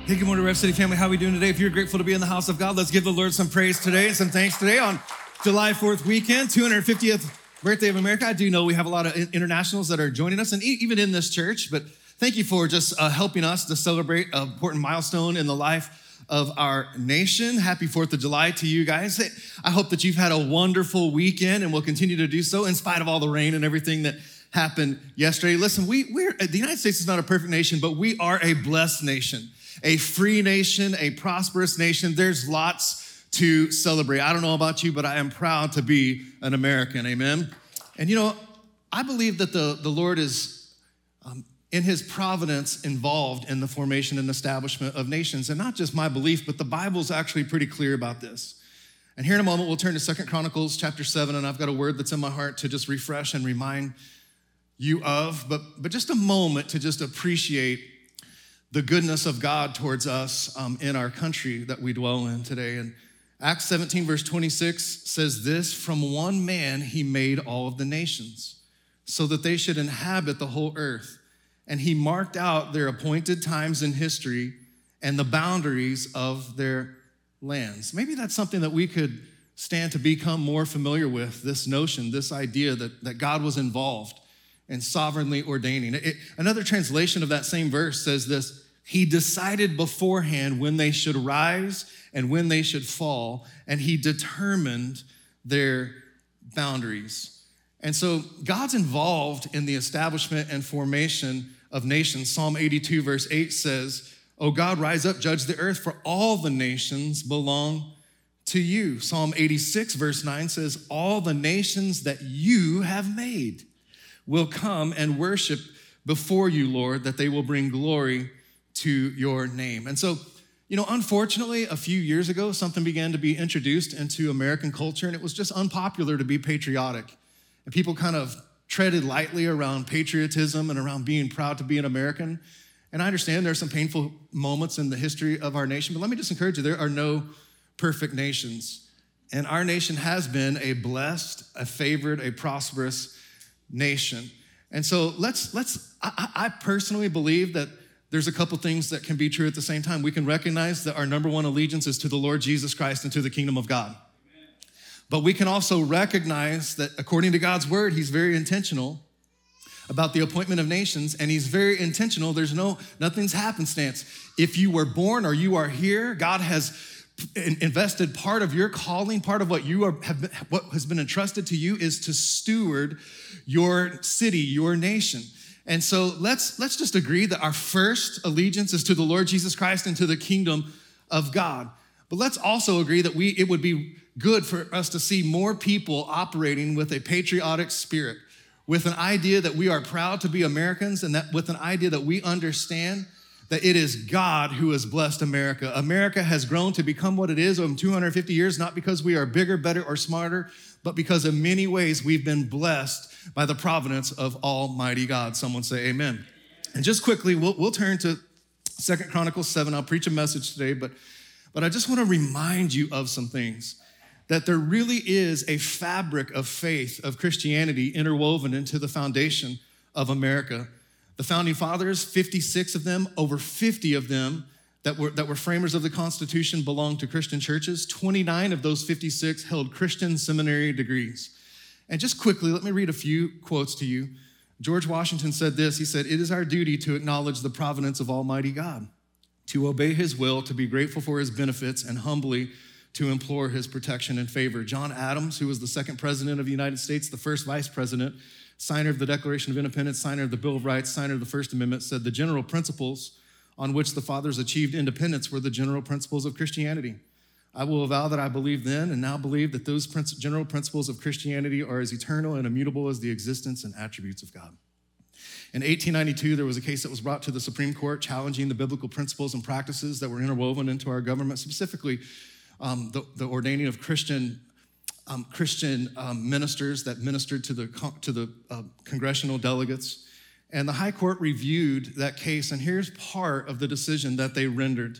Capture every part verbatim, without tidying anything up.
Hey, good morning, Rev City family. How are we doing today? If you're grateful to be in the house of God, let's give the Lord some praise today and some thanks today on July fourth weekend, two hundred fiftieth birthday of America. I do know we have a lot of internationals that are joining us, and even in this church, but thank you for just uh, helping us to celebrate an important milestone in the life of our nation. Happy fourth of July to you guys. I hope that you've had a wonderful weekend and will continue to do so in spite of all the rain and everything that happened yesterday. Listen, we, we're, the United States is not a perfect nation, but we are a blessed nation. A free nation, a prosperous nation. There's lots to celebrate. I don't know about you, but I am proud to be an American, amen? And you know, I believe that the, the Lord is, um, in his providence, involved in the formation and establishment of nations. And not just my belief, but the Bible's actually pretty clear about this. And here in a moment, we'll turn to Second Chronicles chapter seven, and I've got a word that's in my heart to just refresh and remind you of, but, but just a moment to just appreciate the goodness of God towards us um, in our country that we dwell in today. And Acts seventeen verse twenty-six says this, from one man he made all of the nations so that they should inhabit the whole earth. And he marked out their appointed times in history and the boundaries of their lands. Maybe that's something that we could stand to become more familiar with, this notion, this idea that, that God was involved and sovereignly ordaining. It, another translation of that same verse says this, he decided beforehand when they should rise and when they should fall, and he determined their boundaries. And so God's involved in the establishment and formation of nations. Psalm eighty-two verse eight says, "O God, rise up, judge the earth, for all the nations belong to you." Psalm eighty-six verse nine says, "All the nations that you have made will come and worship before you, Lord, that they will bring glory to your name." And so, you know, unfortunately, a few years ago, something began to be introduced into American culture, and it was just unpopular to be patriotic. And people kind of treaded lightly around patriotism and around being proud to be an American. And I understand there's some painful moments in the history of our nation, but let me just encourage you, there are no perfect nations. And our nation has been a blessed, a favored, a prosperous nation. And so let's, let's. I, I personally believe that there's a couple things that can be true at the same time. We can recognize that our number one allegiance is to the Lord Jesus Christ and to the kingdom of God. Amen. But we can also recognize that according to God's word, he's very intentional about the appointment of nations, and he's very intentional. There's no, nothing's happenstance. If you were born or you are here, God has invested part of your calling, part of what you are, have been, what has been entrusted to you is to steward your city, your nation. And so let's, let's just agree that our first allegiance is to the Lord Jesus Christ and to the kingdom of God. But let's also agree that we it would be good for us to see more people operating with a patriotic spirit, with an idea that we are proud to be Americans, and that with an idea that we understand that it is God who has blessed America. America has grown to become what it is over two hundred fifty years, not because we are bigger, better, or smarter, but because in many ways we've been blessed by the providence of Almighty God. Someone say amen. And just quickly, we'll, we'll turn to Second Chronicles seven. I'll preach a message today, but, but I just want to remind you of some things, that there really is a fabric of faith, of Christianity interwoven into the foundation of America. The founding fathers, fifty-six of them, over fifty of them that were, that were framers of the Constitution belonged to Christian churches. twenty-nine of those fifty-six held Christian seminary degrees. And just quickly, let me read a few quotes to you. George Washington said this, he said, "It is our duty to acknowledge the providence of Almighty God, to obey his will, to be grateful for his benefits, and humbly to implore his protection and favor." John Adams, who was the second president of the United States, the first vice president, signer of the Declaration of Independence, signer of the Bill of Rights, signer of the First Amendment, said the general principles on which the fathers achieved independence were the general principles of Christianity. I will avow that I believed then and now believe that those general principles of Christianity are as eternal and immutable as the existence and attributes of God. In eighteen ninety-two, there was a case that was brought to the Supreme Court challenging the biblical principles and practices that were interwoven into our government, specifically um, the, the ordaining of Christian Um, Christian um, ministers that ministered to the to the uh, congressional delegates. And the High Court reviewed that case, and here's part of the decision that they rendered.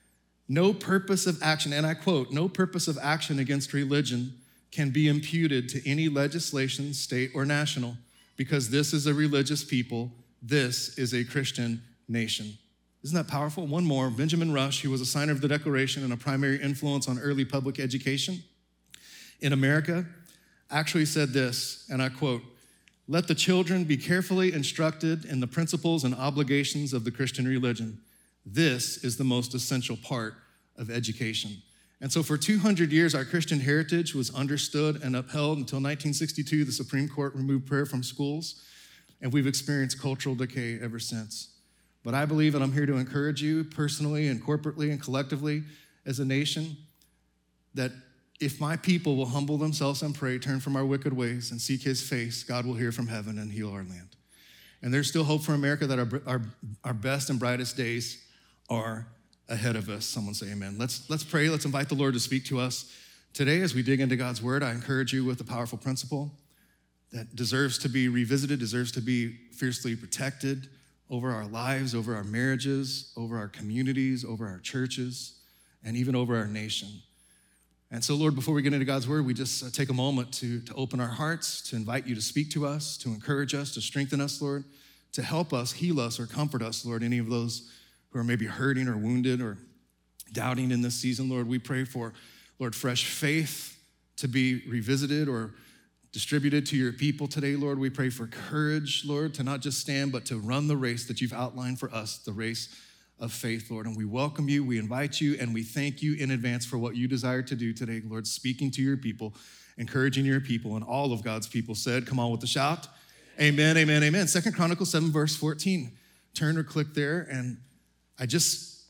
No purpose of action, and I quote, "No purpose of action against religion can be imputed to any legislation, state or national, because this is a religious people, this is a Christian nation." Isn't that powerful? One more, Benjamin Rush, who was a signer of the Declaration and a primary influence on early public education in America, actually said this, and I quote, "Let the children be carefully instructed in the principles and obligations of the Christian religion. This is the most essential part of education." And so for two hundred years, our Christian heritage was understood and upheld until nineteen sixty-two, the Supreme Court removed prayer from schools, and we've experienced cultural decay ever since. But I believe, and I'm here to encourage you personally and corporately and collectively as a nation, that if my people will humble themselves and pray, turn from our wicked ways, and seek his face, God will hear from heaven and heal our land. And there's still hope for America, that our, our, our best and brightest days are ahead of us. Someone say amen. Let's, let's pray. Let's invite the Lord to speak to us today as we dig into God's word. I encourage you with a powerful principle that deserves to be revisited, deserves to be fiercely protected over our lives, over our marriages, over our communities, over our churches, and even over our nation. And so, Lord, before we get into God's word, we just uh, take a moment to, to open our hearts, to invite you to speak to us, to encourage us, to strengthen us, Lord, to help us, heal us, or comfort us, Lord, any of those who are maybe hurting or wounded or doubting in this season. Lord, we pray for, Lord, fresh faith to be revisited or distributed to your people today, Lord. We pray for courage, Lord, to not just stand, but to run the race that you've outlined for us, the race of faith, Lord. And we welcome you, we invite you, and we thank you in advance for what you desire to do today, Lord, speaking to your people, encouraging your people, and all of God's people said, come on with the shout. Amen, amen, amen. Second Chronicles seven, verse fourteen. Turn or click there, and I just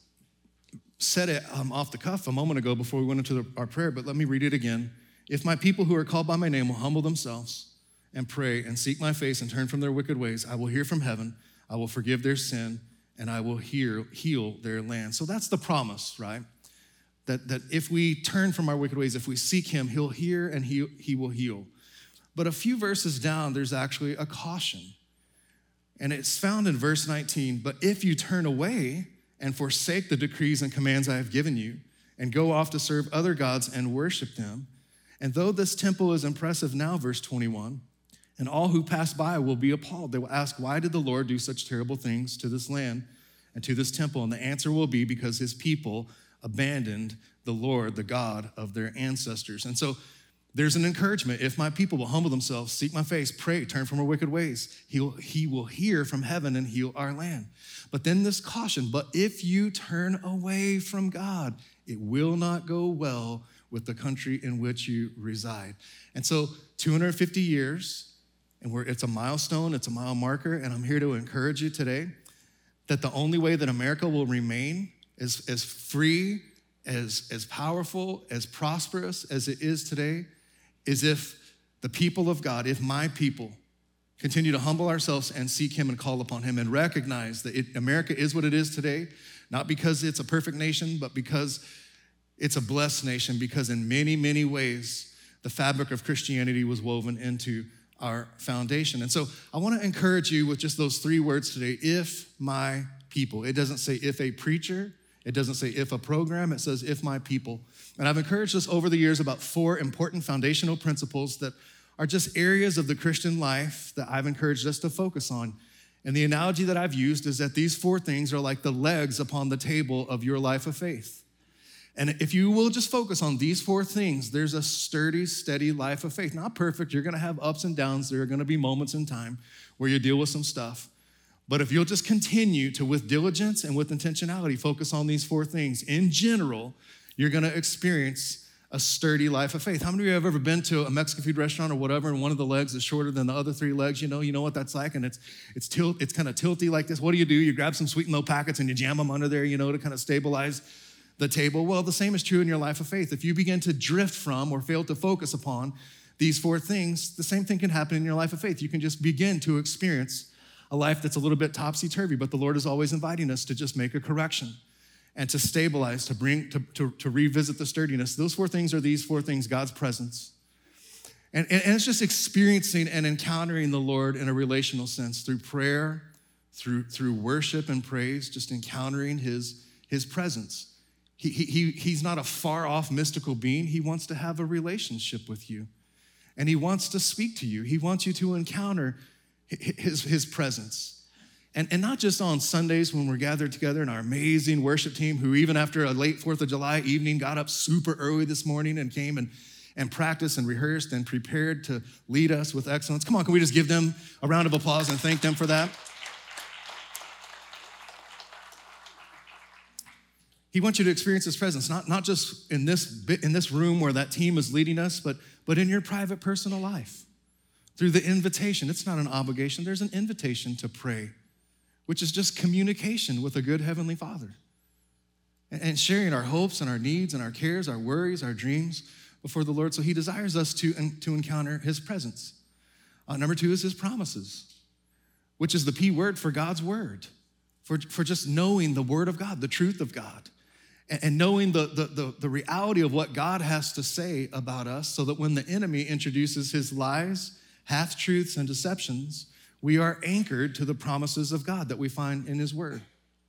said it um, off the cuff a moment ago before we went into the, our prayer, but let me read it again. If my people who are called by my name will humble themselves and pray and seek my face and turn from their wicked ways, I will hear from heaven, I will forgive their sin, and I will hear, heal their land. So that's the promise, right? That, that if we turn from our wicked ways, if we seek him, he'll hear and he, he will heal. But a few verses down, there's actually a caution. And it's found in verse nineteen, but if you turn away and forsake the decrees and commands I have given you, and go off to serve other gods and worship them, and though this temple is impressive now, verse twenty-one, and all who pass by will be appalled. They will ask, why did the Lord do such terrible things to this land and to this temple? And the answer will be because his people abandoned the Lord, the God of their ancestors. And so there's an encouragement. If my people will humble themselves, seek my face, pray, turn from our wicked ways, he'll, he will hear from heaven and heal our land. But then this caution, but if you turn away from God, it will not go well with the country in which you reside. And so two hundred fifty years, and we're, it's a milestone, it's a mile marker, and I'm here to encourage you today that the only way that America will remain as, as free, as, as powerful, as prosperous as it is today is if the people of God, if my people, continue to humble ourselves and seek him and call upon him and recognize that it, America is what it is today, not because it's a perfect nation, but because it's a blessed nation, because in many, many ways, the fabric of Christianity was woven into our foundation. And so I want to encourage you with just those three words today, if my people. It doesn't say if a preacher, it doesn't say if a program, it says if my people. And I've encouraged us over the years about four important foundational principles that are just areas of the Christian life that I've encouraged us to focus on. And the analogy that I've used is that these four things are like the legs upon the table of your life of faith. And if you will just focus on these four things, there's a sturdy, steady life of faith. Not perfect, you're gonna have ups and downs. There are gonna be moments in time where you deal with some stuff. But if you'll just continue to, with diligence and with intentionality, focus on these four things, in general, you're gonna experience a sturdy life of faith. How many of you have ever been to a Mexican food restaurant or whatever, and one of the legs is shorter than the other three legs? You know, you know what that's like, and it's it's tilt, it's kind of tilty like this. What do you do? You grab some sweet and low packets and you jam them under there, you know, to kind of stabilize the table. Well, the same is true in your life of faith. If you begin to drift from or fail to focus upon these four things, the same thing can happen in your life of faith. You can just begin to experience a life that's a little bit topsy-turvy, but the Lord is always inviting us to just make a correction and to stabilize, to bring, to, to, to revisit the sturdiness. Those four things are these four things: God's presence. And, and, and it's just experiencing and encountering the Lord in a relational sense through prayer, through, through worship and praise, just encountering his, his presence. He, he, he's not a far-off mystical being. He wants to have a relationship with you. And he wants to speak to you. He wants you to encounter his, his presence. And, and not just on Sundays when we're gathered together and our amazing worship team who even after a late fourth of July evening got up super early this morning and came and, and practiced and rehearsed and prepared to lead us with excellence. Come on, can we just give them a round of applause and thank them for that? He wants you to experience his presence, not, not just in this bit, in this room where that team is leading us, but, but in your private personal life. Through the invitation. It's not an obligation. There's an invitation to pray, which is just communication with a good Heavenly Father. And, and sharing our hopes and our needs and our cares, our worries, our dreams before the Lord. So he desires us to, to encounter his presence. Uh, number two is his promises, which is the P word for God's word, for, for just knowing the word of God, the truth of God. And knowing the, the, the, the reality of what God has to say about us so that when the enemy introduces his lies, half-truths, and deceptions, we are anchored to the promises of God that we find in his word.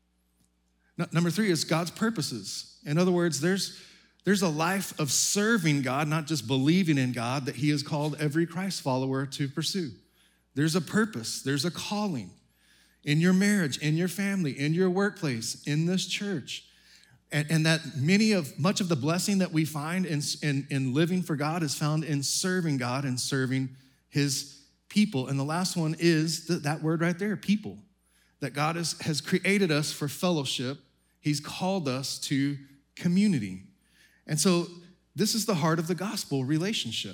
No, number three is God's purposes. In other words, there's, there's a life of serving God, not just believing in God, that he has called every Christ follower to pursue. There's a purpose, there's a calling in your marriage, in your family, in your workplace, in this church. And, and that many of, much of the blessing that we find in, in, in living for God is found in serving God and serving his people. And the last one is the, that word right there, people. That God has, has created us for fellowship. He's called us to community. And so this is the heart of the gospel, relationship.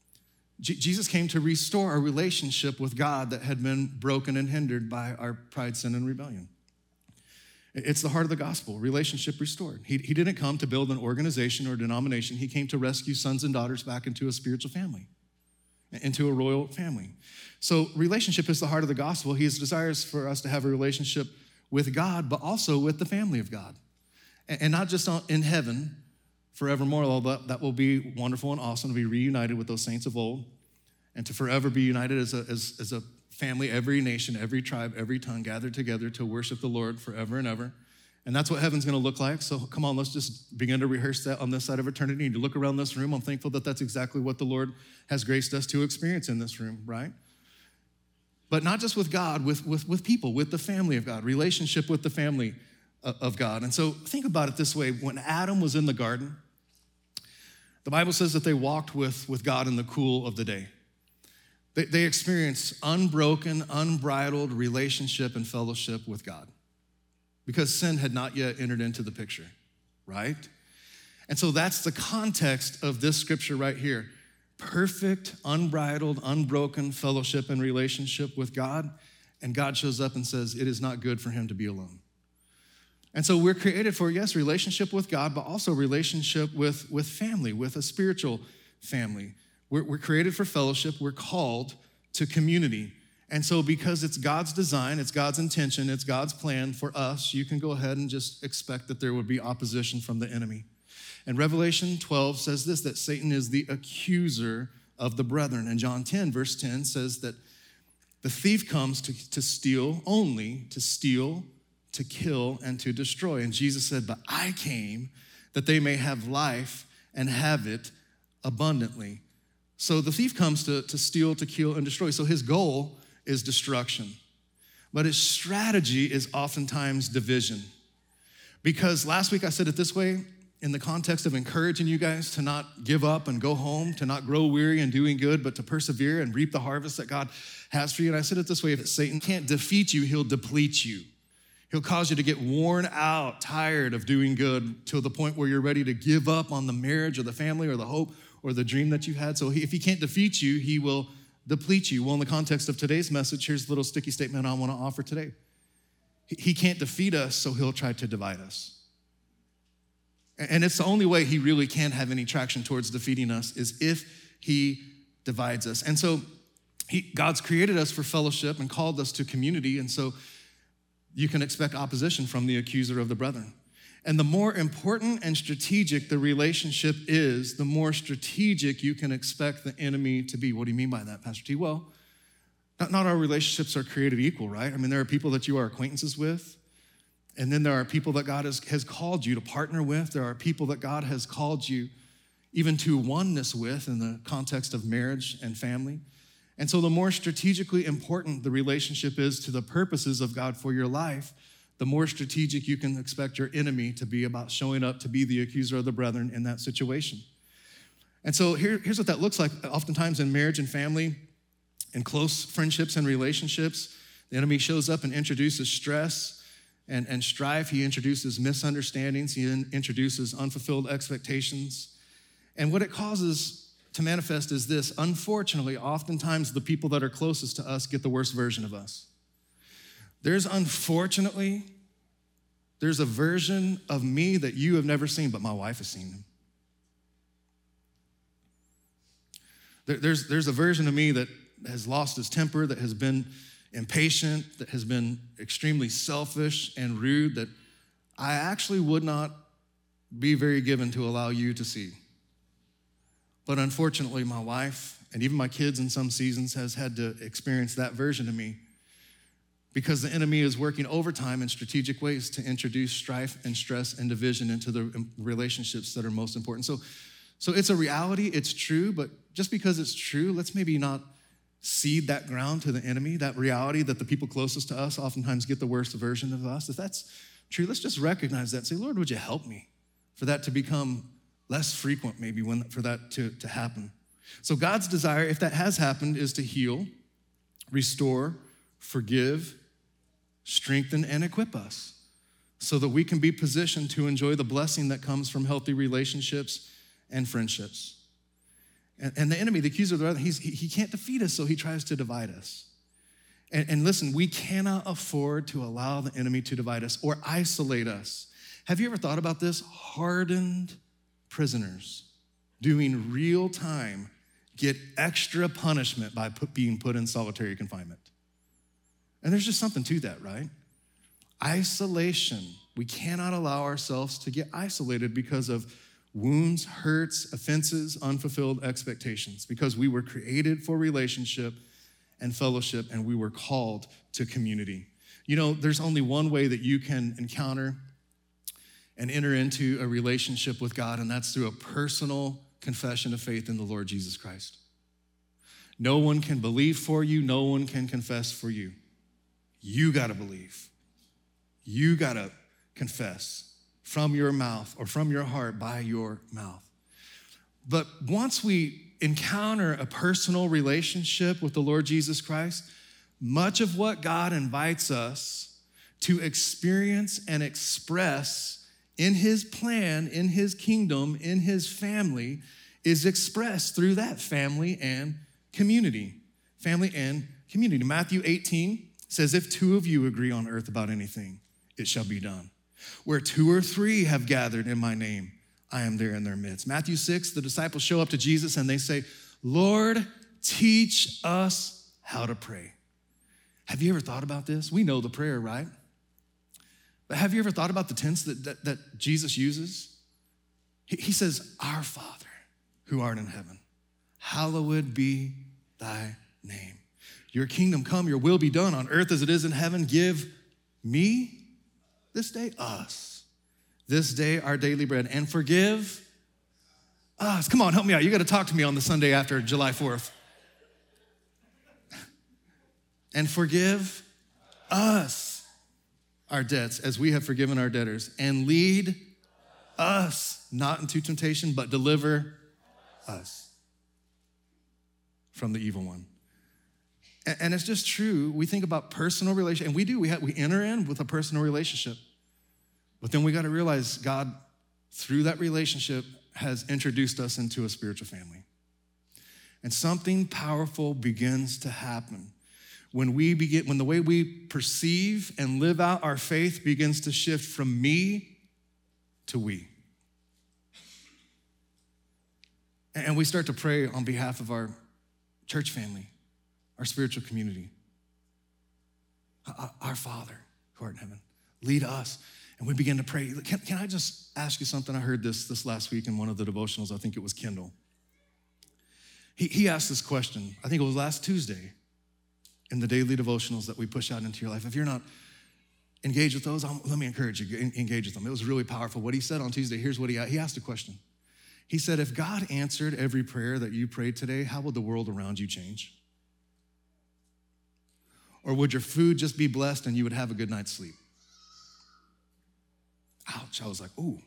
J- Jesus came to restore our relationship with God that had been broken and hindered by our pride, sin, and rebellion. It's the heart of the gospel, relationship restored. He, he didn't come to build an organization or denomination. He came to rescue sons and daughters back into a spiritual family, into a royal family. So relationship is the heart of the gospel. He desires for us to have a relationship with God, but also with the family of God. And, and not just in heaven forevermore, although that will be wonderful and awesome to be reunited with those saints of old and to forever be united as a, as, as a family, every nation, every tribe, every tongue gathered together to worship the Lord forever and ever. And that's what heaven's gonna look like. So come on, let's just begin to rehearse that on this side of eternity. And to look around this room, I'm thankful that that's exactly what the Lord has graced us to experience in this room, right? But not just with God, with, with, with people, with the family of God, relationship with the family of God. And so think about it this way. When Adam was in the garden, the Bible says that they walked with, with God in the cool of the day. They, they experienced unbroken, unbridled relationship and fellowship with God because sin had not yet entered into the picture, right? And so that's the context of this scripture right here. Perfect, unbridled, unbroken fellowship and relationship with God. And God shows up and says, it is not good for him to be alone. And so we're created for, yes, relationship with God, but also relationship with, with family, with a spiritual family. We're, we're created for fellowship. We're called to community. And so because it's God's design, it's God's intention, it's God's plan for us, you can go ahead and just expect that there would be opposition from the enemy. And Revelation twelve says this, that Satan is the accuser of the brethren. And John ten, verse ten says that the thief comes to, to steal only, to steal, to kill, and to destroy. And Jesus said, but I came that they may have life and have it abundantly. So the thief comes to, to steal, to kill, and destroy. So his goal is destruction. But his strategy is oftentimes division. Because last week I said it this way, in the context of encouraging you guys to not give up and go home, to not grow weary in doing good, but to persevere and reap the harvest that God has for you. And I said it this way, if Satan can't defeat you, he'll deplete you. He'll cause you to get worn out, tired of doing good to the point where you're ready to give up on the marriage or the family or the hope or the dream that you had. So he, if he can't defeat you, he will deplete you. Well, in the context of today's message, here's a little sticky statement I want to offer today. He, he can't defeat us, so he'll try to divide us. And it's the only way he really can have any traction towards defeating us is if he divides us. And so he, God's created us for fellowship and called us to community. And so you can expect opposition from the accuser of the brethren. And the more important and strategic the relationship is, the more strategic you can expect the enemy to be. What do you mean by that, Pastor T? Well, not, not our relationships are created equal, right? I mean, there are people that you are acquaintances with. And then there are people that God has, has called you to partner with. There are people that God has called you even to oneness with in the context of marriage and family. And so the more strategically important the relationship is to the purposes of God for your life, the more strategic you can expect your enemy to be about showing up to be the accuser of the brethren in that situation. And so here, here's what that looks like. Oftentimes in marriage and family, in close friendships and relationships, the enemy shows up and introduces stress and, and strife. He introduces misunderstandings. He in, introduces unfulfilled expectations. And what it causes to manifest is this. Unfortunately, oftentimes the people that are closest to us get the worst version of us. There's unfortunately, there's a version of me that you have never seen, but my wife has seen him. There, there's, there's a version of me that has lost his temper, that has been impatient, that has been extremely selfish and rude, that I actually would not be very given to allow you to see. But unfortunately, my wife and even my kids in some seasons has had to experience that version of me because the enemy is working overtime in strategic ways to introduce strife and stress and division into the relationships that are most important. So, so it's a reality, it's true, but just because it's true, let's maybe not cede that ground to the enemy, that reality that the people closest to us oftentimes get the worst version of us. If that's true, let's just recognize that and say, Lord, would you help me for that to become less frequent maybe when, for that to, to happen. So God's desire, if that has happened, is to heal, restore, forgive, strengthen, and equip us so that we can be positioned to enjoy the blessing that comes from healthy relationships and friendships. And, and the enemy, the accuser of the brother, he's, he, he can't defeat us, so he tries to divide us. And, and listen, we cannot afford to allow the enemy to divide us or isolate us. Have you ever thought about this? Hardened prisoners doing real time get extra punishment by put, being put in solitary confinement. And there's just something to that, right? Isolation. We cannot allow ourselves to get isolated because of wounds, hurts, offenses, unfulfilled expectations, because we were created for relationship and fellowship, and we were called to community. You know, there's only one way that you can encounter and enter into a relationship with God, and that's through a personal confession of faith in the Lord Jesus Christ. No one can believe for you. No one can confess for you. You gotta believe. You gotta confess from your mouth or from your heart by your mouth. But once we encounter a personal relationship with the Lord Jesus Christ, much of what God invites us to experience and express in his plan, in his kingdom, in his family, is expressed through that family and community. Family and community. Matthew eighteen says, if two of you agree on earth about anything, it shall be done. Where two or three have gathered in my name, I am there in their midst. Matthew six, the disciples show up to Jesus and they say, Lord, teach us how to pray. Have you ever thought about this? We know the prayer, right? But have you ever thought about the tense that, that, that Jesus uses? He, he says, our Father who art in heaven, hallowed be thy name. Your kingdom come, your will be done on earth as it is in heaven. Give me this day, us, this day our daily bread, and forgive us. Come on, help me out. You got to talk to me on the Sunday after July fourth. And forgive us our debts as we have forgiven our debtors, and lead us not into temptation, but deliver us from the evil one. And, and it's just true. We think about personal relationship, and we do. We have, we enter in with a personal relationship, but then we got to realize God, through that relationship, has introduced us into a spiritual family. And something powerful begins to happen when we begin, when the way we perceive and live out our faith begins to shift from me to we. And we start to pray on behalf of our church family, our spiritual community. Our Father who art in heaven, lead us. And we begin to pray. Can, can I just ask you something? I heard this this last week in one of the devotionals. I think it was Kendall. He, he asked this question, I think it was last Tuesday, in the daily devotionals that we push out into your life. If you're not engaged with those, I'm, let me encourage you, engage with them. It was really powerful. What he said on Tuesday, here's what he he asked a question. He said, if God answered every prayer that you prayed today, how would the world around you change? Or would your food just be blessed and you would have a good night's sleep? Ouch, I was like, ooh.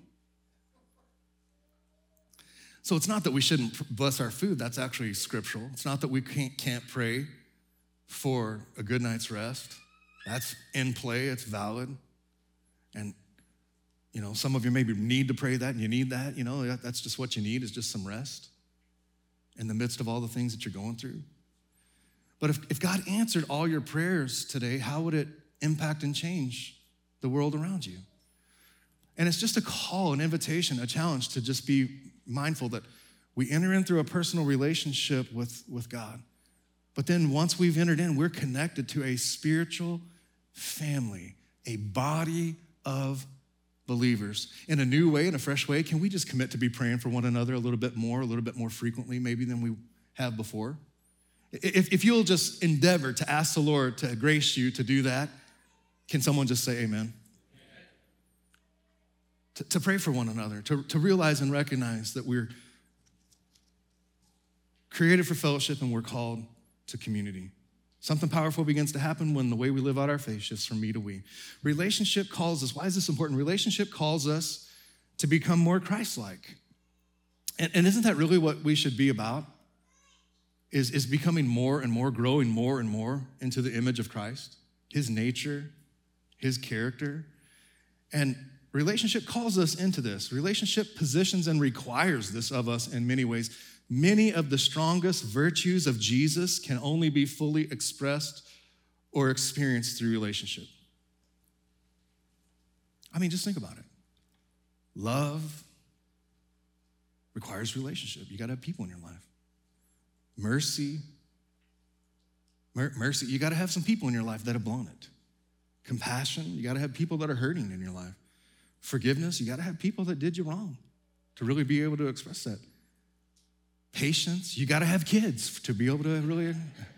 So it's not that we shouldn't bless our food. That's actually scriptural. It's not that we can't, can't pray for a good night's rest. That's in play, it's valid. And, you know, some of you maybe need to pray that and you need that. You know, that's just what you need is just some rest in the midst of all the things that you're going through. But if, if God answered all your prayers today, how would it impact and change the world around you? And it's just a call, an invitation, a challenge to just be mindful that we enter in through a personal relationship with, with God. But then once we've entered in, we're connected to a spiritual family, a body of believers. In a new way, in a fresh way, can we just commit to be praying for one another a little bit more, a little bit more frequently maybe than we have before? If, if you'll just endeavor to ask the Lord to grace you to do that, can someone just say amen? To, to pray for one another, to, to realize and recognize that we're created for fellowship and we're called to community. Something powerful begins to happen when the way we live out our faith shifts from me to we. Relationship calls us, why is this important? Relationship calls us to become more Christ-like. And, and isn't that really what we should be about? Is, is becoming more and more, growing more and more into the image of Christ, his nature, his character. And relationship calls us into this. Relationship positions and requires this of us in many ways. Many of the strongest virtues of Jesus can only be fully expressed or experienced through relationship. I mean, just think about it. Love requires relationship. You gotta have people in your life. Mercy, mer- mercy, you gotta have some people in your life that have blown it. Compassion, you gotta have people that are hurting in your life. Forgiveness, you gotta have people that did you wrong to really be able to express that. Patience, you gotta have kids to be able to really.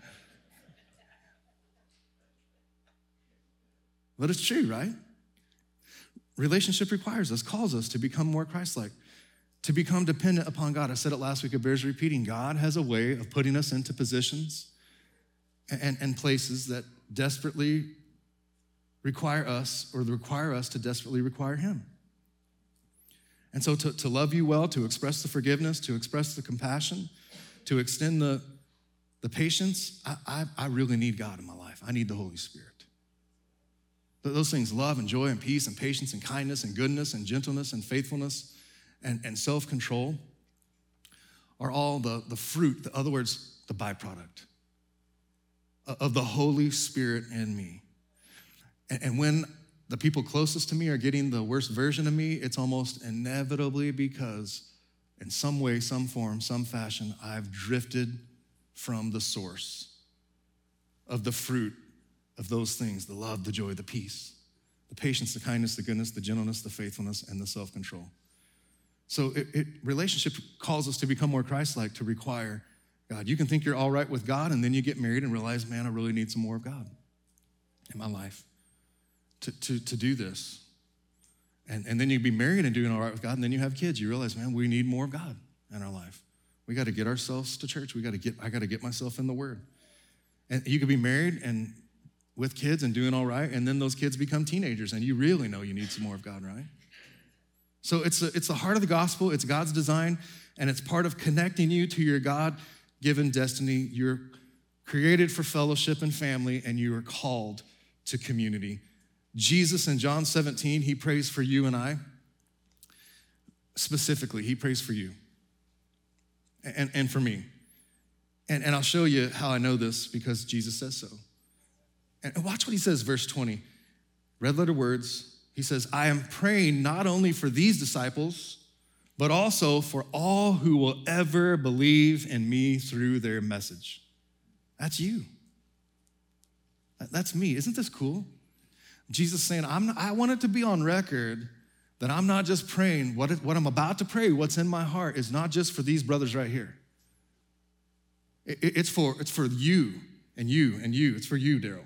But it's true, right? Relationship requires us, calls us to become more Christ-like, to become dependent upon God. I said it last week, it bears repeating. God has a way of putting us into positions and, and places that desperately require us or require us to desperately require him. And so to, to love you well, to express the forgiveness, to express the compassion, to extend the, the patience, I, I, I really need God in my life. I need the Holy Spirit. But those things, love and joy and peace and patience and kindness and goodness and gentleness and faithfulness and, and self-control are all the, the fruit, in other words, the byproduct of the Holy Spirit in me. And, and when the people closest to me are getting the worst version of me, it's almost inevitably because in some way, some form, some fashion, I've drifted from the source of the fruit of those things, the love, the joy, the peace, the patience, the kindness, the goodness, the gentleness, the faithfulness, and the self-control. So it, it, relationship calls us to become more Christ-like, to require God. You can think you're all right with God, and then you get married and realize, man, I really need some more of God in my life to, to, to do this. And, and then you'd be married and doing all right with God, and then you have kids. You realize, man, we need more of God in our life. We got to get ourselves to church. We got to get, I got to get myself in the Word. And you could be married and with kids and doing all right, and then those kids become teenagers, and you really know you need some more of God, right? So it's a, it's the heart of the gospel. It's God's design, and it's part of connecting you to your God-given destiny. You're created for fellowship and family, and you are called to community. Jesus in John seventeen, he prays for you and I. Specifically, he prays for you and, and for me. And, and I'll show you how I know this because Jesus says so. And watch what he says, verse twenty. Red letter words. He says, I am praying not only for these disciples, but also for all who will ever believe in me through their message. That's you. That's me. Isn't this cool? Jesus saying, I'm not, I want it to be on record that I'm not just praying. What, it, what I'm about to pray, what's in my heart, is not just for these brothers right here. It, it's, for, it's for you and you and you. It's for you, Daryl.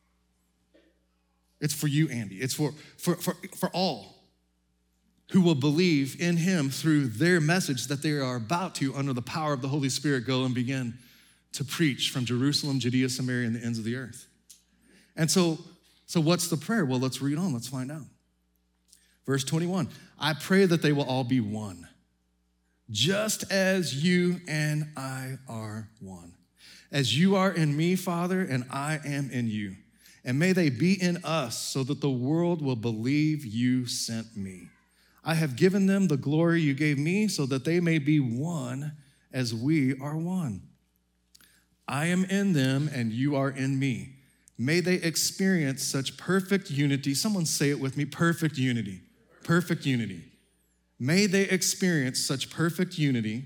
It's for you, Andy. It's for, for, for, for all who will believe in him through their message that they are about to, under the power of the Holy Spirit, go and begin to preach from Jerusalem, Judea, Samaria, and the ends of the earth. And so, so what's the prayer? Well, let's read on. Let's find out. Verse twenty-one, I pray that they will all be one, just as you and I are one. As you are in me, Father, and I am in you. And may they be in us so that the world will believe you sent me. I have given them the glory you gave me so that they may be one as we are one. I am in them and you are in me. May they experience such perfect unity. Someone say it with me, perfect unity. Perfect unity. May they experience such perfect unity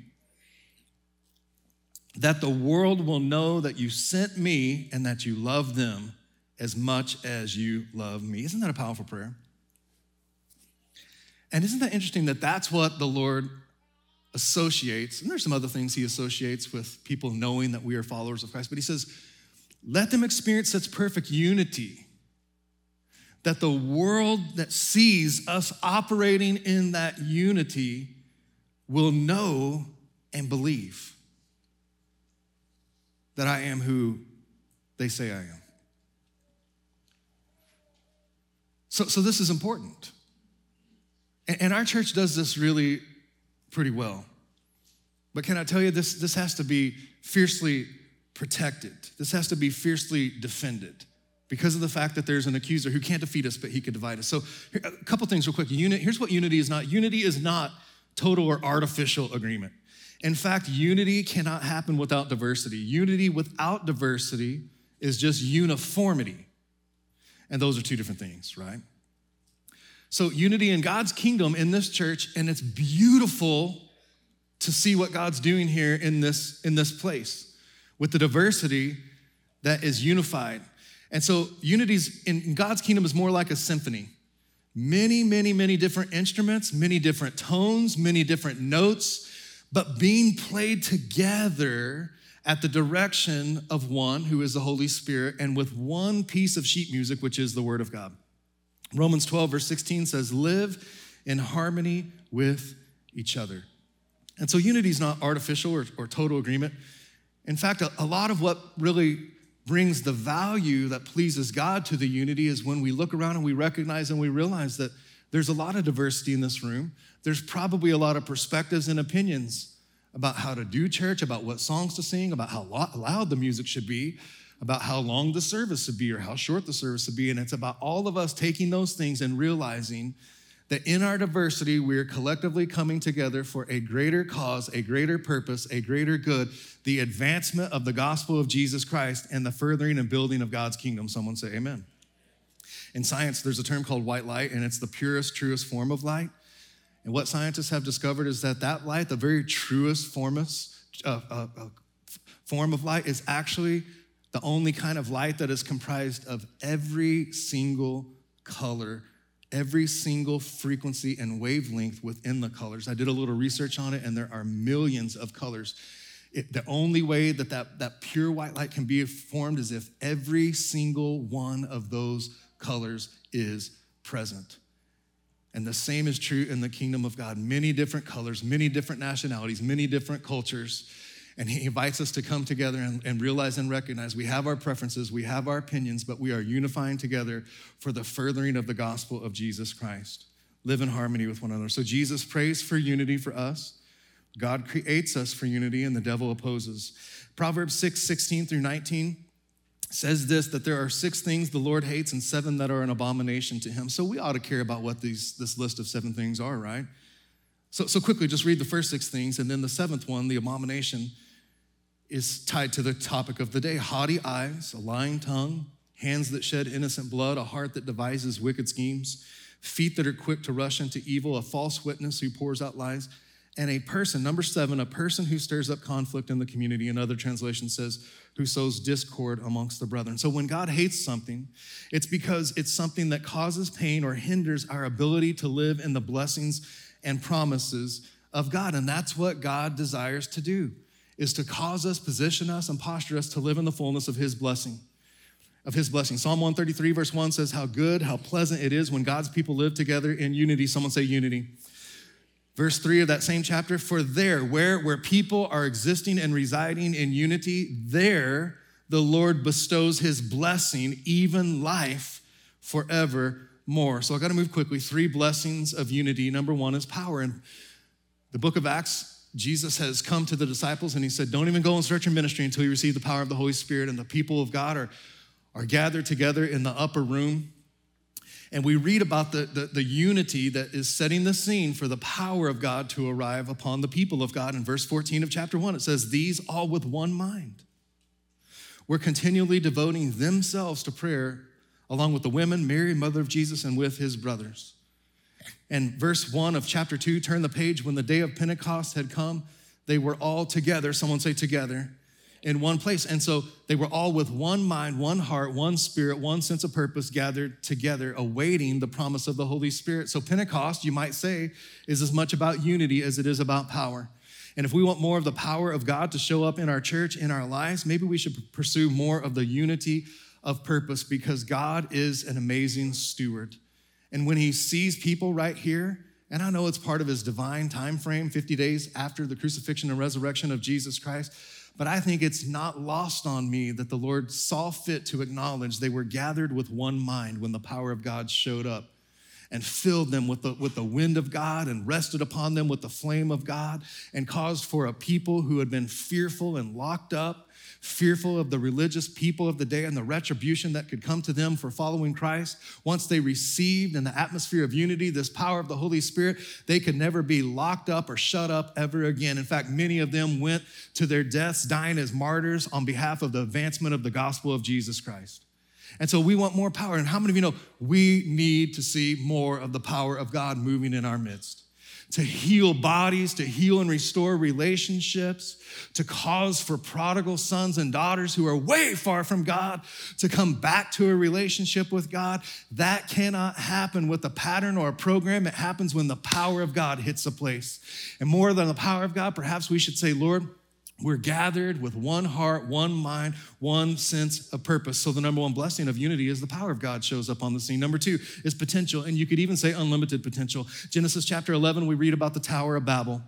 that the world will know that you sent me and that you love them as much as you love me. Isn't that a powerful prayer? And isn't that interesting that that's what the Lord associates, and there's some other things he associates with people knowing that we are followers of Christ, but he says, let them experience such perfect unity that the world that sees us operating in that unity will know and believe that I am who they say I am. So, so this is important. And, and our church does this really pretty well. But can I tell you, this, this has to be fiercely protected. This has to be fiercely defended because of the fact that there's an accuser who can't defeat us, but he could divide us. So here, a couple things real quick. Uni- here's what unity is not. Unity is not total or artificial agreement. In fact, unity cannot happen without diversity. Unity without diversity is just uniformity. And those are two different things, right? So unity in God's kingdom in this church, and it's beautiful to see what God's doing here in this, in this place with the diversity that is unified. And so unity's in God's kingdom is more like a symphony. Many, many, many different instruments, many different tones, many different notes, but being played together at the direction of one who is the Holy Spirit and with one piece of sheet music, which is the Word of God. Romans twelve, verse sixteen says, live in harmony with each other. And so unity is not artificial or, or total agreement. In fact, a, a lot of what really brings the value that pleases God to the unity is when we look around and we recognize and we realize that there's a lot of diversity in this room. There's probably a lot of perspectives and opinions about how to do church, about what songs to sing, about how loud the music should be, about how long the service should be or how short the service should be. And it's about all of us taking those things and realizing that in our diversity, we are collectively coming together for a greater cause, a greater purpose, a greater good, the advancement of the gospel of Jesus Christ and the furthering and building of God's kingdom. Someone say amen. In science, there's a term called white light, and it's the purest, truest form of light. And what scientists have discovered is that that light, the very truest form of, uh, uh, uh, form of light, is actually the only kind of light that is comprised of every single color, every single frequency and wavelength within the colors. I did a little research on it, and there are millions of colors. It, the only way that, that that pure white light can be formed is if every single one of those colors is present. And the same is true in the kingdom of God. Many different colors, many different nationalities, many different cultures. And he invites us to come together and, and realize and recognize we have our preferences, we have our opinions, but we are unifying together for the furthering of the gospel of Jesus Christ. Live in harmony with one another. So Jesus prays for unity for us. God creates us for unity, and the devil opposes. Proverbs six, sixteen through nineteen says this, that there are six things the Lord hates and seven that are an abomination to him. So we ought to care about what these this list of seven things are, right? So, so quickly, just read the first six things, and then the seventh one, the abomination, is tied to the topic of the day. Haughty eyes, a lying tongue, hands that shed innocent blood, a heart that devises wicked schemes, feet that are quick to rush into evil, a false witness who pours out lies, and a person, number seven, a person who stirs up conflict in the community. Another translation says, who sows discord amongst the brethren. So when God hates something, it's because it's something that causes pain or hinders our ability to live in the blessings and promises of God. And that's what God desires to do, is to cause us, position us, and posture us to live in the fullness of his blessing, of his blessing. Psalm one thirty-three verse one says, how good, how pleasant it is when God's people live together in unity. Someone say unity. Verse three of that same chapter, for there, where, where people are existing and residing in unity, there the Lord bestows his blessing, even life forevermore. So I got to move quickly. Three blessings of unity. Number one is power. In the book of Acts, Jesus has come to the disciples and he said, don't even go and start your ministry until you receive the power of the Holy Spirit. And the people of God are, are gathered together in the upper room. And we read about the, the, the unity that is setting the scene for the power of God to arrive upon the people of God. In verse fourteen of chapter one, it says, these all with one mind were continually devoting themselves to prayer, along with the women, Mary, mother of Jesus, and with his brothers. And verse one of chapter two, turn the page, when the day of Pentecost had come, they were all together, someone say together, in one place. And so they were all with one mind, one heart, one spirit, one sense of purpose, gathered together, awaiting the promise of the Holy Spirit. So Pentecost, you might say, is as much about unity as it is about power. And if we want more of the power of God to show up in our church, in our lives, maybe we should pursue more of the unity of purpose, because God is an amazing steward. And when he sees people right here, and I know it's part of his divine time frame, fifty days after the crucifixion and resurrection of Jesus Christ, but I think it's not lost on me that the Lord saw fit to acknowledge they were gathered with one mind when the power of God showed up and filled them with the, with the wind of God and rested upon them with the flame of God and caused for a people who had been fearful and locked up, fearful of the religious people of the day and the retribution that could come to them for following Christ. Once they received in the atmosphere of unity this power of the Holy Spirit, they could never be locked up or shut up ever again. In fact, many of them went to their deaths, dying as martyrs on behalf of the advancement of the gospel of Jesus Christ. And so we want more power. And how many of you know we need to see more of the power of God moving in our midst? To heal bodies, to heal and restore relationships, to cause for prodigal sons and daughters who are way far from God to come back to a relationship with God. That cannot happen with a pattern or a program. It happens when the power of God hits a place. And more than the power of God, perhaps we should say, Lord, we're gathered with one heart, one mind, one sense of purpose. So the number one blessing of unity is the power of God shows up on the scene. Number two is potential, and you could even say unlimited potential. Genesis chapter eleven, we read about the Tower of Babel.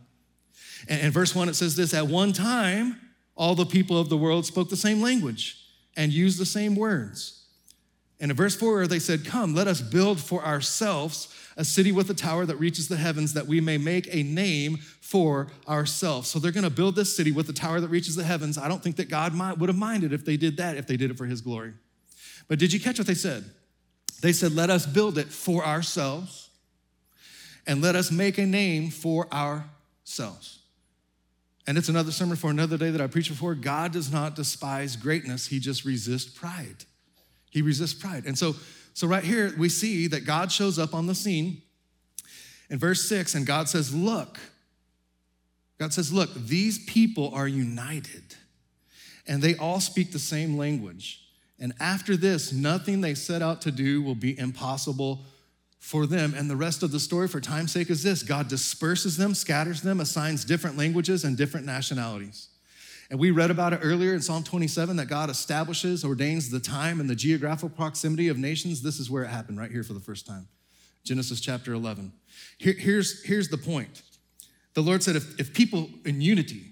And in verse one, it says this, at one time, all the people of the world spoke the same language and used the same words. And in verse four, they said, come, let us build for ourselves a city with a tower that reaches the heavens, that we may make a name for ourselves. So they're gonna build this city with a tower that reaches the heavens. I don't think that God might, would have minded if they did that, if they did it for his glory. But did you catch what they said? They said, let us build it for ourselves and let us make a name for ourselves. And it's another sermon for another day that I preached before. God does not despise greatness. He just resists pride. He resists pride. And so, so right here, we see that God shows up on the scene in verse six, and God says, look, God says, look, these people are united, and they all speak the same language. And after this, nothing they set out to do will be impossible for them. And the rest of the story, for time's sake, is this. God disperses them, scatters them, assigns different languages and different nationalities. And we read about it earlier in Psalm twenty-seven, that God establishes, ordains the time and the geographical proximity of nations. This is where it happened, right here for the first time. Genesis chapter eleven. Here, here's, here's the point. The Lord said, if, if people in unity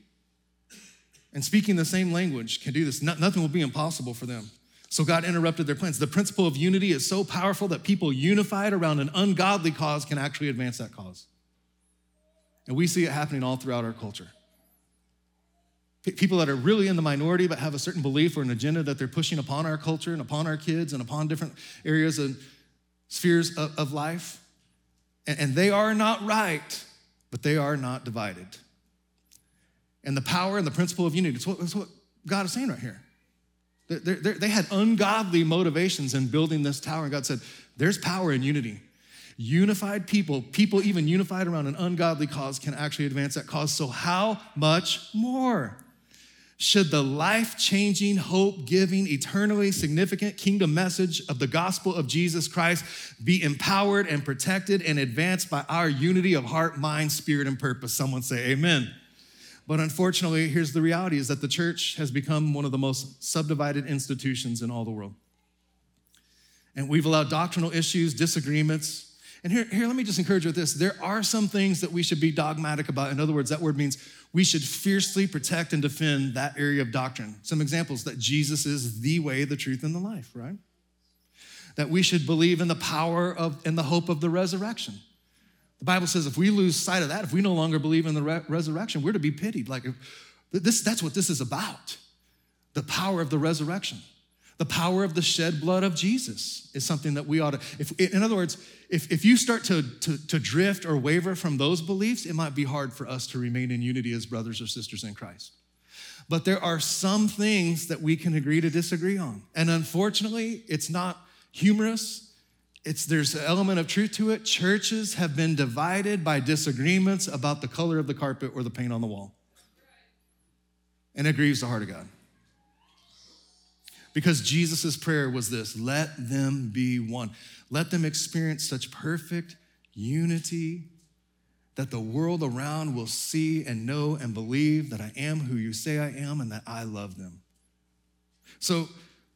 and speaking the same language can do this, no, nothing will be impossible for them. So God interrupted their plans. The principle of unity is so powerful that people unified around an ungodly cause can actually advance that cause. And we see it happening all throughout our culture. People that are really in the minority but have a certain belief or an agenda that they're pushing upon our culture and upon our kids and upon different areas and spheres of, of life. And, and they are not right, but they are not divided. And the power and the principle of unity, that's what, that's what God is saying right here. They're, they're, they had ungodly motivations in building this tower, and God said, there's power in unity. Unified people, people even unified around an ungodly cause, can actually advance that cause. So how much more should the life-changing, hope-giving, eternally significant kingdom message of the gospel of Jesus Christ be empowered and protected and advanced by our unity of heart, mind, spirit, and purpose? Someone say amen. But unfortunately, here's the reality, is that the church has become one of the most subdivided institutions in all the world. And we've allowed doctrinal issues, disagreements, And here, here, let me just encourage you with this. There are some things that we should be dogmatic about. In other words, that word means we should fiercely protect and defend that area of doctrine. Some examples: that Jesus is the way, the truth, and the life, right? That we should believe in the power of and the hope of the resurrection. The Bible says if we lose sight of that, if we no longer believe in the re- resurrection, we're to be pitied. Like if, this, that's what this is about. The power of the resurrection. The power of the shed blood of Jesus is something that we ought to, if, in other words, if, if you start to, to, to drift or waver from those beliefs, it might be hard for us to remain in unity as brothers or sisters in Christ. But there are some things that we can agree to disagree on. And unfortunately, it's not humorous. It's, there's an element of truth to it. Churches have been divided by disagreements about the color of the carpet or the paint on the wall. And it grieves the heart of God. Because Jesus' prayer was this: let them be one. Let them experience such perfect unity that the world around will see and know and believe that I am who you say I am and that I love them. So,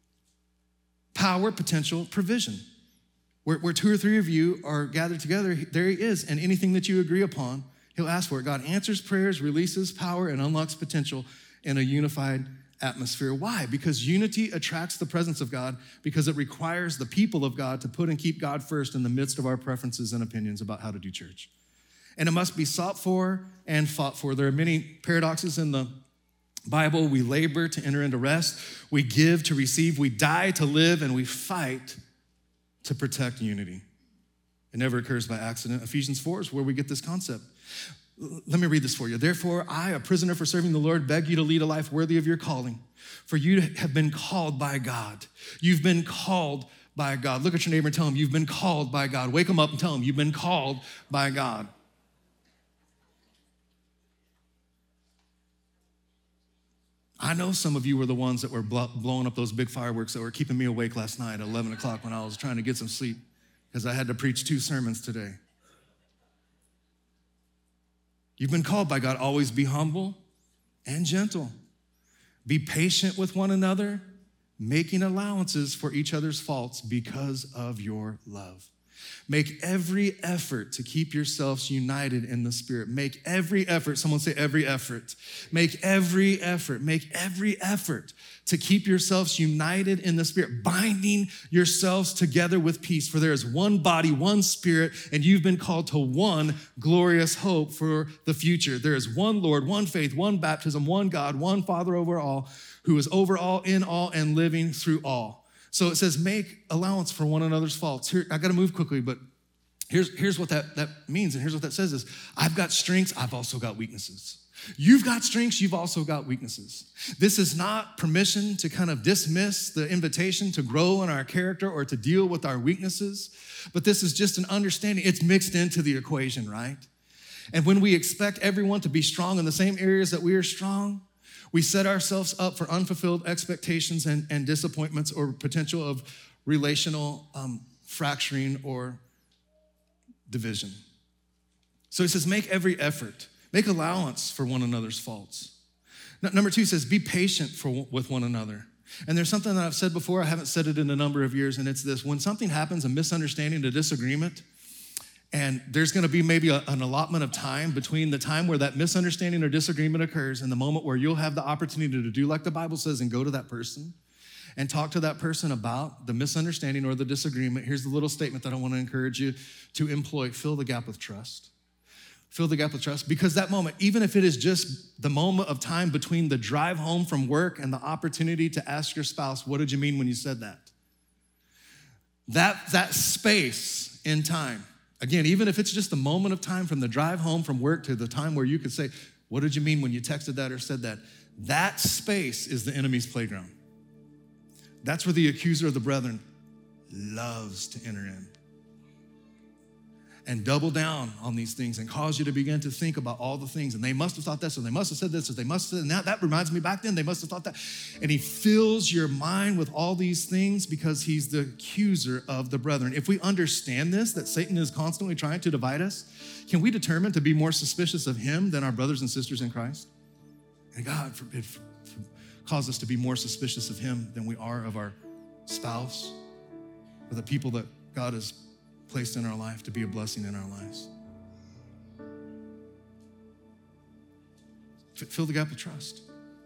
power, potential, provision. Where, where two or three of you are gathered together, there he is. And anything that you agree upon, he'll ask for it. God answers prayers, releases power, and unlocks potential in a unified atmosphere. Why? Because unity attracts the presence of God, because it requires the people of God to put and keep God first in the midst of our preferences and opinions about how to do church. And it must be sought for and fought for. There are many paradoxes in the Bible. We labor to enter into rest. We give to receive. We die to live, and we fight to protect unity. It never occurs by accident. Ephesians four is where we get this concept. Let me read this for you. Therefore, I, a prisoner for serving the Lord, beg you to lead a life worthy of your calling. For you have been called by God. You've been called by God. Look at your neighbor and tell him, you've been called by God. Wake him up and tell him, you've been called by God. I know some of you were the ones that were blowing up those big fireworks that were keeping me awake last night at eleven o'clock when I was trying to get some sleep because I had to preach two sermons today. You've been called by God. Always be humble and gentle. Be patient with one another, making allowances for each other's faults because of your love. Make every effort to keep yourselves united in the Spirit. Make every effort. Someone say every effort. Make every effort. Make every effort to keep yourselves united in the Spirit, binding yourselves together with peace. For there is one body, one Spirit, and you've been called to one glorious hope for the future. There is one Lord, one faith, one baptism, one God, one Father over all, who is over all, in all, and living through all. So it says, make allowance for one another's faults. Here, I gotta move quickly, but here's, here's what that, that means, and here's what that says is, I've got strengths, I've also got weaknesses. You've got strengths, you've also got weaknesses. This is not permission to kind of dismiss the invitation to grow in our character or to deal with our weaknesses, but this is just an understanding. It's mixed into the equation, right? And when we expect everyone to be strong in the same areas that we are strong, we set ourselves up for unfulfilled expectations and, and disappointments or potential of relational um, fracturing or division. So he says, make every effort. Make allowance for one another's faults. Now, number two says, be patient for, with one another. And there's something that I've said before, I haven't said it in a number of years, and it's this: when something happens, a misunderstanding, a disagreement, and there's gonna be maybe a, an allotment of time between the time where that misunderstanding or disagreement occurs and the moment where you'll have the opportunity to do like the Bible says and go to that person and talk to that person about the misunderstanding or the disagreement. Here's the little statement that I wanna encourage you to employ: fill the gap with trust. Fill the gap with trust, because that moment, even if it is just the moment of time between the drive home from work and the opportunity to ask your spouse, what did you mean when you said that? That, that space in time, again, even if it's just the moment of time from the drive home from work to the time where you could say, what did you mean when you texted that or said that? That space is the enemy's playground. That's where the accuser of the brethren loves to enter in and double down on these things and cause you to begin to think about all the things. And they must have thought this, or they must have said this, or they must have said, and that, that reminds me back then, they must have thought that. And he fills your mind with all these things because he's the accuser of the brethren. If we understand this, that Satan is constantly trying to divide us, can we determine to be more suspicious of him than our brothers and sisters in Christ? And God forbid, cause us to be more suspicious of him than we are of our spouse or the people that God has placed in our life to be a blessing in our lives. F- fill the gap with trust.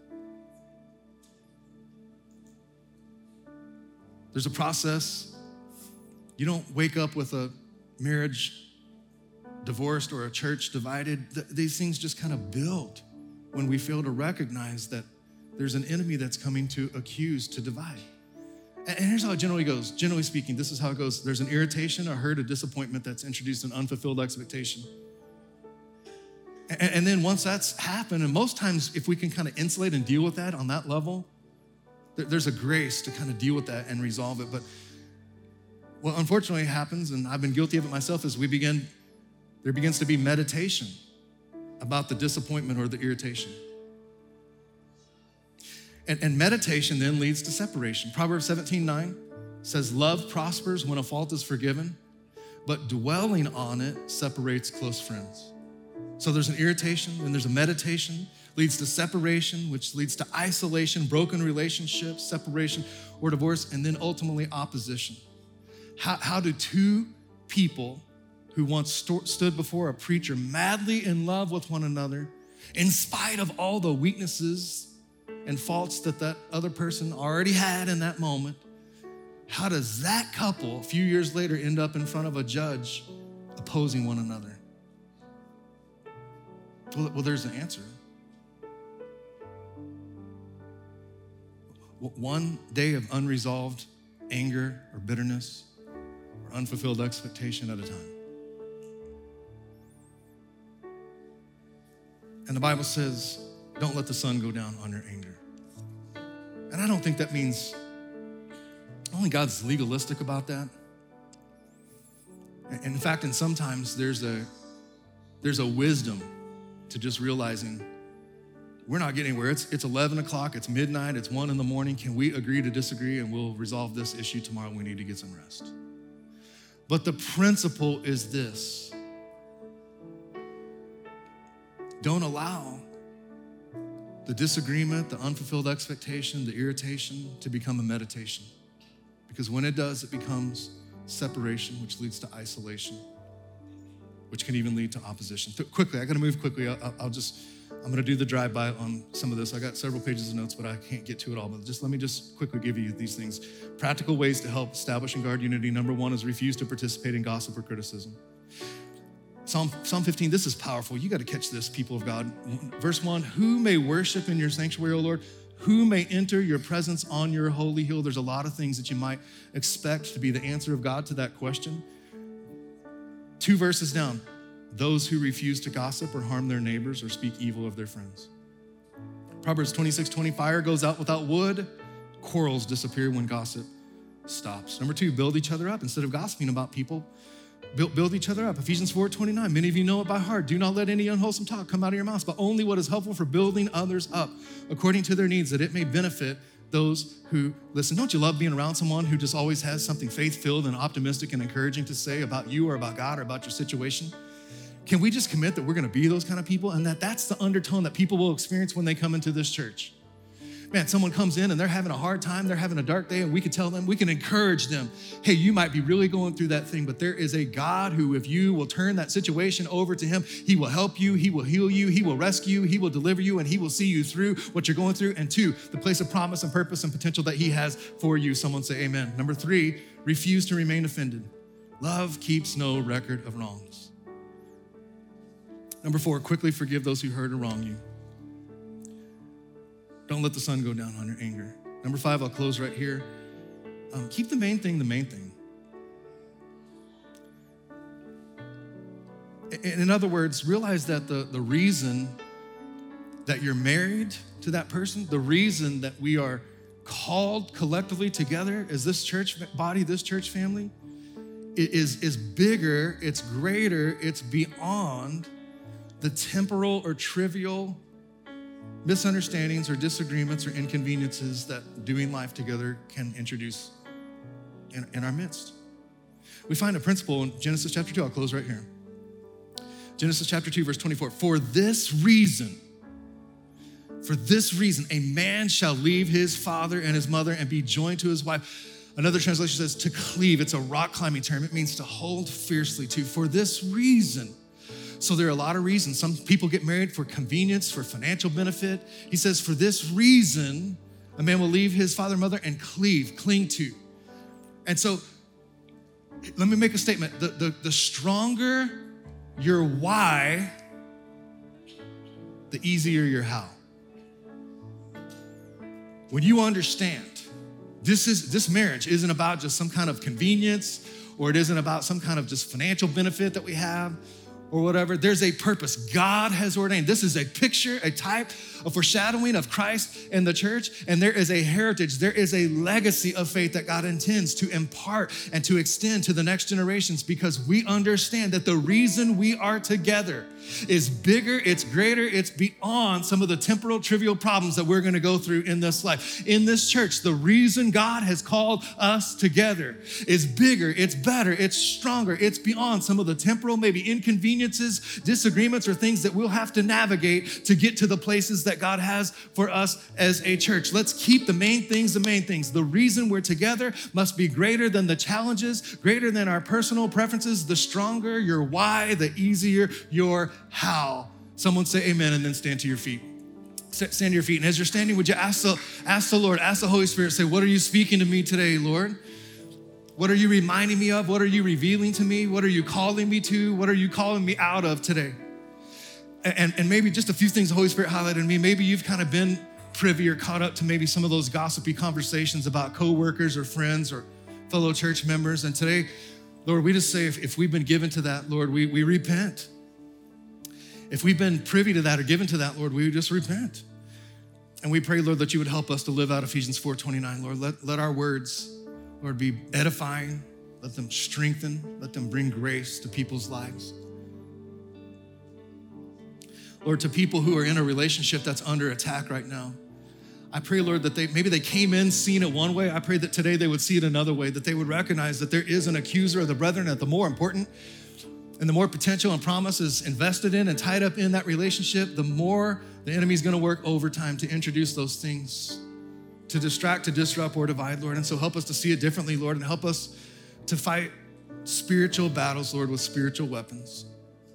There's a process. You don't wake up with a marriage divorced or a church divided. Th- these things just kind of build when we fail to recognize that there's an enemy that's coming to accuse, to divide. And here's how it generally goes. Generally speaking, this is how it goes. There's an irritation, a hurt, a disappointment that's introduced an unfulfilled expectation. And then once that's happened, and most times if we can kind of insulate and deal with that on that level, there's a grace to kind of deal with that and resolve it. But what unfortunately happens, and I've been guilty of it myself, is we begin, there begins to be meditation about the disappointment or the irritation. And, and meditation then leads to separation. Proverbs seventeen nine says, love prospers when a fault is forgiven, but dwelling on it separates close friends. So there's an irritation, and there's a meditation, leads to separation, which leads to isolation, broken relationships, separation, or divorce, and then ultimately opposition. How, how do two people who once st- stood before a preacher madly in love with one another, in spite of all the weaknesses and faults that that other person already had in that moment, how does that couple a few years later end up in front of a judge opposing one another? Well, well there's an answer. One day of unresolved anger or bitterness or unfulfilled expectation at a time. And the Bible says, don't let the sun go down on your anger. And I don't think that means, only God's legalistic about that. And in fact, and sometimes there's a, there's a wisdom to just realizing we're not getting anywhere. It's, it's eleven o'clock, it's midnight, it's one in the morning. Can we agree to disagree and we'll resolve this issue tomorrow? We need to get some rest. But the principle is this. Don't allow the disagreement, the unfulfilled expectation, the irritation to become a meditation. Because when it does, it becomes separation, which leads to isolation, which can even lead to opposition. Th- quickly, I gotta move quickly. I'll, I'll just, I'm gonna do the drive-by on some of this. I got several pages of notes, but I can't get to it all. But just let me just quickly give you these things. Practical ways to help establish and guard unity. Number one is refuse to participate in gossip or criticism. Psalm, Psalm fifteen, this is powerful. You got to catch this, people of God. Verse one, who may worship in your sanctuary, O Lord? Who may enter your presence on your holy hill? There's a lot of things that you might expect to be the answer of God to that question. Two verses down, those who refuse to gossip or harm their neighbors or speak evil of their friends. Proverbs twenty-six twenty, fire goes out without wood, quarrels disappear when gossip stops. Number two, build each other up instead of gossiping about people. Build, build each other up. Ephesians four twenty-nine, many of you know it by heart. Do not let any unwholesome talk come out of your mouths, but only what is helpful for building others up according to their needs, that it may benefit those who listen. Don't you love being around someone who just always has something faith-filled and optimistic and encouraging to say about you or about God or about your situation? Can we just commit that we're gonna be those kind of people, and that that's the undertone that people will experience when they come into this church? Man, someone comes in and they're having a hard time, they're having a dark day, and we can tell them, we can encourage them, hey, you might be really going through that thing, but there is a God who, if you will turn that situation over to him, he will help you, he will heal you, he will rescue you, he will deliver you, and he will see you through what you're going through. And two, the place of promise and purpose and potential that he has for you. Someone say amen. Number three, refuse to remain offended. Love keeps no record of wrongs. Number four, quickly forgive those who hurt or wrong you. Don't let the sun go down on your anger. Number five, I'll close right here. Um, keep the main thing the main thing. In, in other words, realize that the, the reason that you're married to that person, the reason that we are called collectively together as this church body, this church family, is, is bigger, it's greater, it's beyond the temporal or trivial misunderstandings or disagreements or inconveniences that doing life together can introduce in, in our midst. We find a principle in Genesis chapter two. I'll close right here. Genesis chapter two, verse twenty-four. For this reason, for this reason, a man shall leave his father and his mother and be joined to his wife. Another translation says to cleave. It's a rock climbing term. It means to hold fiercely to. For this reason. So there are a lot of reasons. Some people get married for convenience, for financial benefit. He says, for this reason, a man will leave his father and mother and cleave, cling to. And so let me make a statement. The, the, the stronger your why, the easier your how. When you understand this is this marriage isn't about just some kind of convenience, or it isn't about some kind of just financial benefit that we have or whatever. There's a purpose. God has ordained. This is a picture, a type, a foreshadowing of Christ and the church. And there is a heritage. There is a legacy of faith that God intends to impart and to extend to the next generations, because we understand that the reason we are together is bigger, it's greater, it's beyond some of the temporal, trivial problems that we're gonna go through in this life. In this church, the reason God has called us together is bigger, it's better, it's stronger, it's beyond some of the temporal, maybe inconveniences, disagreements, or things that we'll have to navigate to get to the places that God has for us as a church. Let's keep the main things the main things. The reason we're together must be greater than the challenges, greater than our personal preferences. The stronger your why, the easier your how. Someone say amen and then stand to your feet. Stand to your feet. And as you're standing, would you ask the, ask the Lord, ask the Holy Spirit, say, what are you speaking to me today, Lord? What are you reminding me of? What are you revealing to me? What are you calling me to? What are you calling me out of today? And, and maybe just a few things the Holy Spirit highlighted in me. Maybe you've kind of been privy or caught up to maybe some of those gossipy conversations about coworkers or friends or fellow church members. And today, Lord, we just say if, if we've been given to that, Lord, we, we repent. If we've been privy to that or given to that, Lord, we just repent. And we pray, Lord, that you would help us to live out Ephesians four twenty-nine. Lord, let, let our words, Lord, be edifying. Let them strengthen. Let them bring grace to people's lives. Lord, to people who are in a relationship that's under attack right now, I pray, Lord, that they maybe they came in seeing it one way. I pray that today they would see it another way, that they would recognize that there is an accuser of the brethren, that the more important and the more potential and promise is invested in and tied up in that relationship, the more the enemy's gonna work overtime to introduce those things, to distract, to disrupt, or divide, Lord. And so help us to see it differently, Lord, and help us to fight spiritual battles, Lord, with spiritual weapons.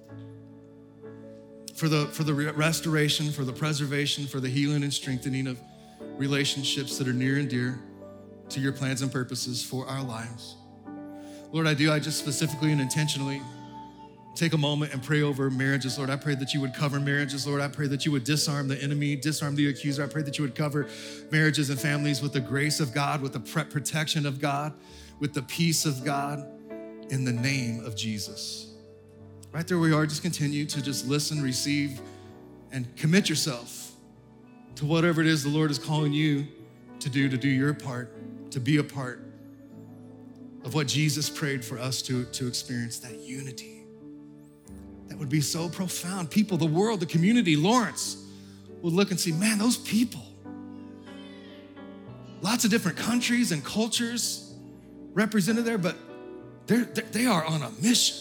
For the, for the restoration, for the preservation, for the healing and strengthening of relationships that are near and dear to your plans and purposes for our lives. Lord, I do, I just specifically and intentionally take a moment and pray over marriages, Lord. I pray that you would cover marriages, Lord. I pray that you would disarm the enemy, disarm the accuser. I pray that you would cover marriages and families with the grace of God, with the protection of God, with the peace of God, in the name of Jesus. Right there we are, just continue to just listen, receive, and commit yourself to whatever it is the Lord is calling you to do, to do your part, to be a part of what Jesus prayed for us to, to experience, that unity. That would be so profound. People, the world, the community, Lawrence would look and see, man, those people, lots of different countries and cultures represented there, but they're, they are on a mission.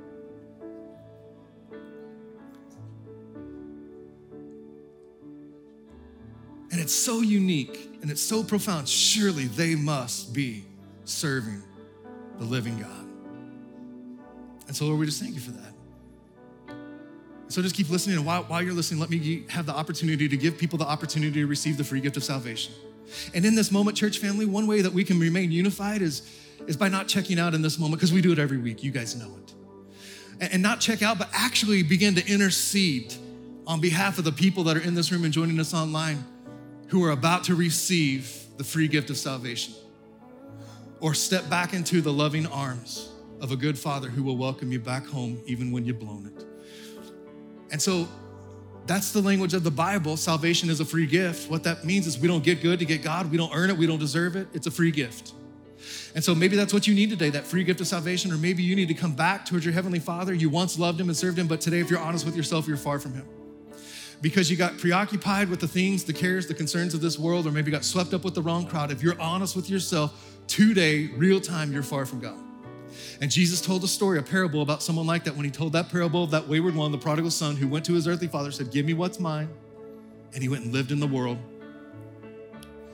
And it's so unique and it's so profound. Surely they must be serving the living God. And so, Lord, we just thank you for that. So just keep listening, and while, while you're listening, let me have the opportunity to give people the opportunity to receive the free gift of salvation. And in this moment, church family, one way that we can remain unified is, is by not checking out in this moment, because we do it every week, you guys know it. And, and not check out, but actually begin to intercede on behalf of the people that are in this room and joining us online who are about to receive the free gift of salvation, or step back into the loving arms of a good Father who will welcome you back home even when you've blown it. And so that's the language of the Bible. Salvation is a free gift. What that means is we don't get good to get God. We don't earn it. We don't deserve it. It's a free gift. And so maybe that's what you need today, that free gift of salvation, or maybe you need to come back towards your Heavenly Father. You once loved him and served him, but today, if you're honest with yourself, you're far from him. Because you got preoccupied with the things, the cares, the concerns of this world, or maybe got swept up with the wrong crowd. If you're honest with yourself, today, real time, you're far from God. And Jesus told a story, a parable about someone like that. When he told that parable of that wayward one, the prodigal son, who went to his earthly father, said, give me what's mine. And he went and lived in the world.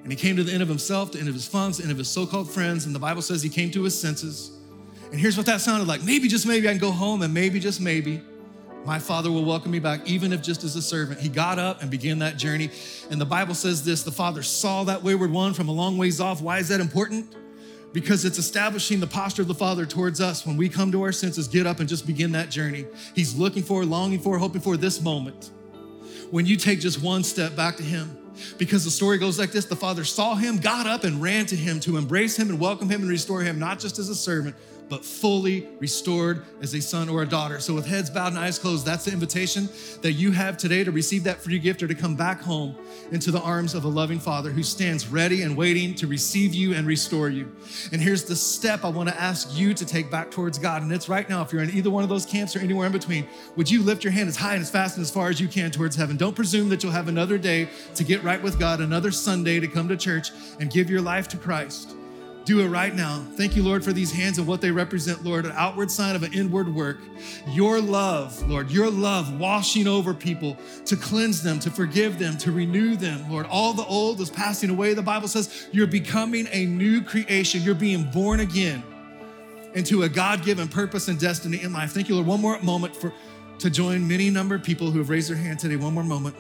And he came to the end of himself, the end of his funds, the end of his so-called friends. And the Bible says he came to his senses. And here's what that sounded like. Maybe, just maybe, I can go home, and maybe, just maybe, my Father will welcome me back, even if just as a servant. He got up and began that journey. And the Bible says this, the Father saw that wayward one from a long ways off. Why is that important? Because it's establishing the posture of the Father towards us when we come to our senses, get up and just begin that journey. He's looking for, longing for, hoping for this moment when you take just one step back to him. Because the story goes like this, the Father saw him, got up and ran to him to embrace him and welcome him and restore him, not just as a servant, but fully restored as a son or a daughter. So with heads bowed and eyes closed, that's the invitation that you have today to receive that free gift or to come back home into the arms of a loving Father who stands ready and waiting to receive you and restore you. And here's the step I want to ask you to take back towards God. And it's right now, if you're in either one of those camps or anywhere in between, would you lift your hand as high and as fast and as far as you can towards heaven? Don't presume that you'll have another day to get right with God, another Sunday to come to church and give your life to Christ. Do it right now. Thank you, Lord, for these hands and what they represent, Lord, an outward sign of an inward work. Your love, Lord, your love washing over people to cleanse them, to forgive them, to renew them, Lord. All the old is passing away. The Bible says you're becoming a new creation. You're being born again into a God-given purpose and destiny in life. Thank you, Lord. One more moment for to join many number of people who have raised their hand today. One more moment.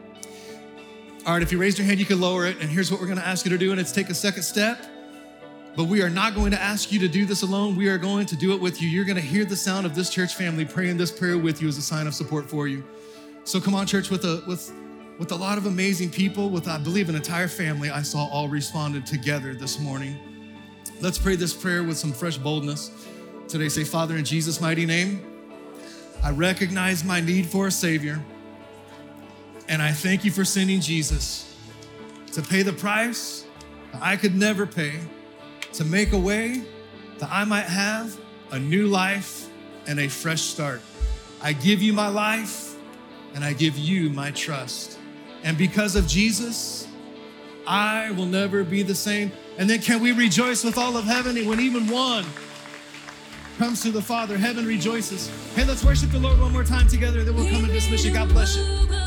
All right, if you raised your hand, you can lower it. And here's what we're going to ask you to do, and it's take a second step. But we are not going to ask you to do this alone. We are going to do it with you. You're going to hear the sound of this church family praying this prayer with you as a sign of support for you. So come on, church, with a with with a lot of amazing people, with, I believe, an entire family I saw all responded together this morning. Let's pray this prayer with some fresh boldness. Today, say, Father, in Jesus' mighty name, I recognize my need for a Savior, and I thank you for sending Jesus to pay the price that I could never pay, to make a way that I might have a new life and a fresh start. I give you my life and I give you my trust. And because of Jesus, I will never be the same. And then can we rejoice with all of heaven when even one comes to the Father, heaven rejoices. Hey, let's worship the Lord one more time together, then we'll come and dismiss you. God bless you.